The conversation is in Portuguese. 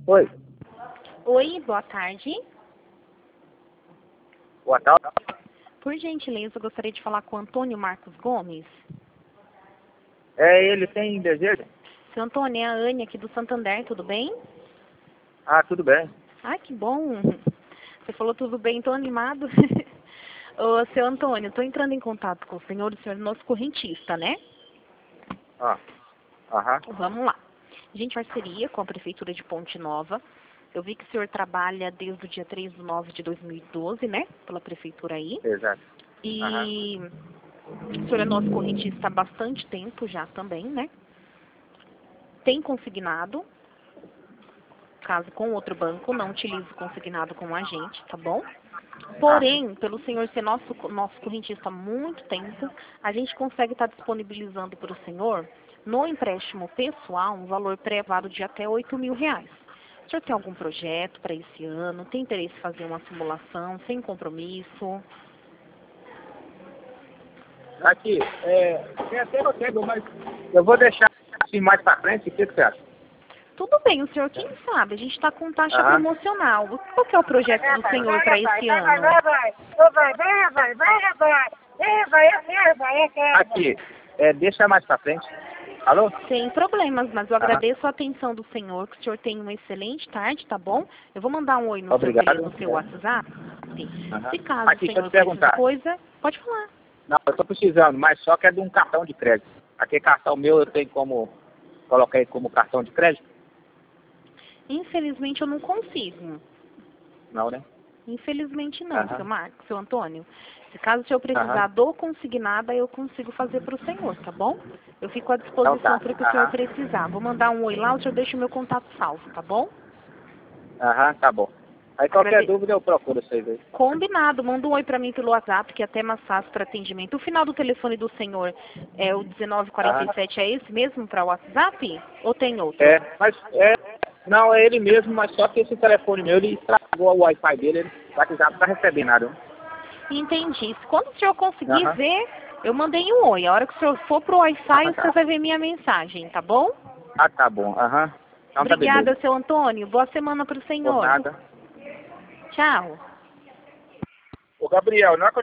Oi, Oi, boa tarde. boa tarde. Por gentileza, eu gostaria de falar com o Antônio Marcos Gomes. Ele tem desejo? Seu Antônio, é a Anne aqui do Santander, tudo bem? Ah, tudo bem. Ah, que bom. Você falou tudo bem, tô animado. Ô, seu Antônio, estou entrando em contato com o senhor é nosso correntista, né? Ah, aham, Vamos lá. A gente faz parceria com a Prefeitura de Ponte Nova. Eu vi que o senhor trabalha desde o dia 3/9/2012, né? Pela Prefeitura aí. exato. Aham. E o senhor é nosso correntista há bastante tempo já também, né? Tem consignado, caso com outro banco, não utilize consignado com a gente, tá bom? Ah, Porém, pelo senhor ser nosso correntista há muito tempo, a gente consegue estar disponibilizando para o senhor, no empréstimo pessoal, um valor pré-vado de até R$ 8.000. O senhor tem algum projeto para esse ano? Tem interesse em fazer uma simulação sem compromisso? aqui, tem até roteiro, mas eu vou deixar assim mais pra frente, o que você acha? Tudo bem, o senhor quem sabe? A gente está com taxa Aham. promocional. Qual que é o projeto do senhor para esse ano? Aqui, deixa mais pra frente. Alô? Sem problemas, mas eu Aham. agradeço a atenção do senhor, que o senhor tenha uma excelente tarde, tá bom? Eu vou mandar um oi Obrigado. no seu WhatsApp. Aham. Se caso Aqui, o deixa eu senhor te precisar perguntar. de coisa, pode falar. Não, eu tô precisando, mas só que é de um cartão de crédito. Aquele cartão meu eu tenho como colocar ele como cartão de crédito? Infelizmente eu não consigo. Não, né? Infelizmente não, Aham. seu Marcos, seu Antônio. Se caso o senhor precisar Aham. do consignado, aí eu consigo fazer para o senhor, tá bom? Eu fico à Então disposição tá. para o que o senhor Aham. precisar. Vou mandar um oi lá, o senhor deixa o meu contato salvo, tá bom? Aham, tá bom. Aí qualquer Agrade... dúvida eu procuro vocês aí. Combinado, manda um oi para mim pelo WhatsApp, que é até mais fácil para atendimento. O final do telefone do senhor é o Aham. 1947, é esse mesmo para o WhatsApp? Ou tem outro? Mas não, é ele mesmo, mas só que esse telefone meu, ele estragou o Wi-Fi dele, ele o WhatsApp não tá recebendo nada. Entendi. Quando o senhor conseguir Aham. ver, eu mandei um oi. A hora que o senhor for pro Wi-Fi, Aham, o senhor tá. vai ver minha mensagem, tá bom? Ah, tá bom. Aham. Então tá Obrigada, beleza. seu Antônio. Boa semana para o Por senhor. nada. Tchau. Ô, Gabriel, não é que